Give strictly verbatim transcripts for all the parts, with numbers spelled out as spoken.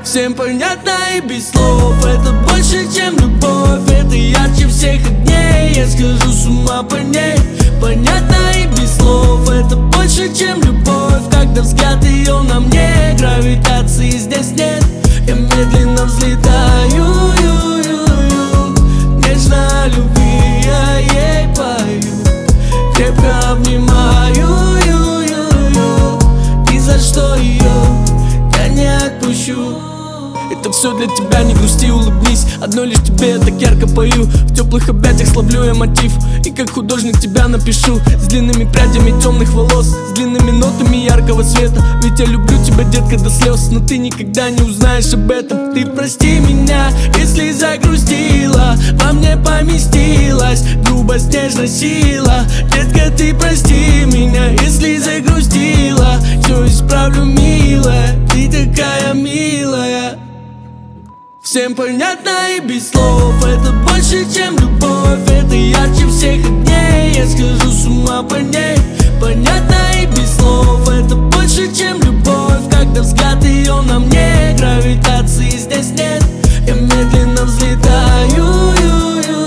Всем понятно и без слов. Это больше, чем любовь. Это ярче всех огней. Я схожу с ума по ней. Понятно и без слов. Это больше, чем любовь. Когда взгляд ее на мне, гравитации здесь нет. Я медленно взлетаю, ю, ю, ю. Нежно о любви я ей пою. Крепко обнимаю, ю, ю, ю. Ни за что ее я не отпущу. Это все для тебя, не грусти, улыбнись. Одной лишь тебе я так ярко пою. В теплых объятиях словлю я мотив. И как художник тебя напишу. С длинными прядями темных волос, с длинными нотами яркого света. Ведь я люблю тебя, детка, до слез. Но ты никогда не узнаешь об этом. Ты прости меня, если загрустила. Во мне поместилась грубость, нежность, сила. Детка, ты прости меня, если загрустила. Все исправлю, милая, ты такая милая. Всем понятно и без слов. Это больше, чем любовь. Это ярче всех огней. Я схожу с ума по ней. Понятно и без слов. Это больше, чем любовь. Когда взгляд ее на мне, гравитации здесь нет. Я медленно взлетаю, ю, ю,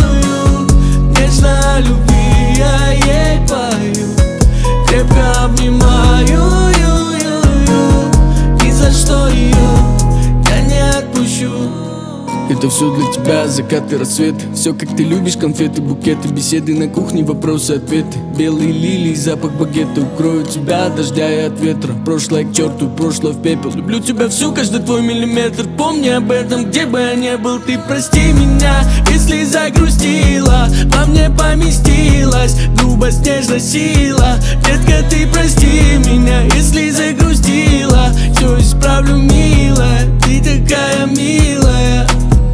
ю. Нежно о любви я ей пою. Крепко обнимаю, ю, ю, ю. Ни за что ее я не отпущу. Это все для тебя, закаты, рассветы. Все как ты любишь, конфеты, букеты, беседы на кухне, вопросы, ответы. Белые лилии, запах багета укроют тебя от дождя и от ветра. Прошлое к черту, прошлое в пепел. Люблю тебя всю, каждый твой миллиметр. Помни об этом, где бы я ни был. Ты прости меня, если загрустила. Во мне поместилась грубость, нежность, сила. Детка, ты прости меня, если загрустила. Все исправлю, милая, ты такая милая.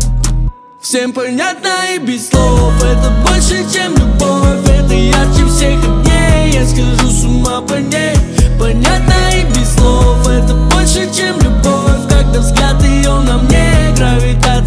Всем понятно и без слов. Это больше, чем любовь. Это ярче всех огней. Я схожу с ума по ней. Понятно и без слов. Это больше, чем любовь. Когда взгляд ее на мне, гравитация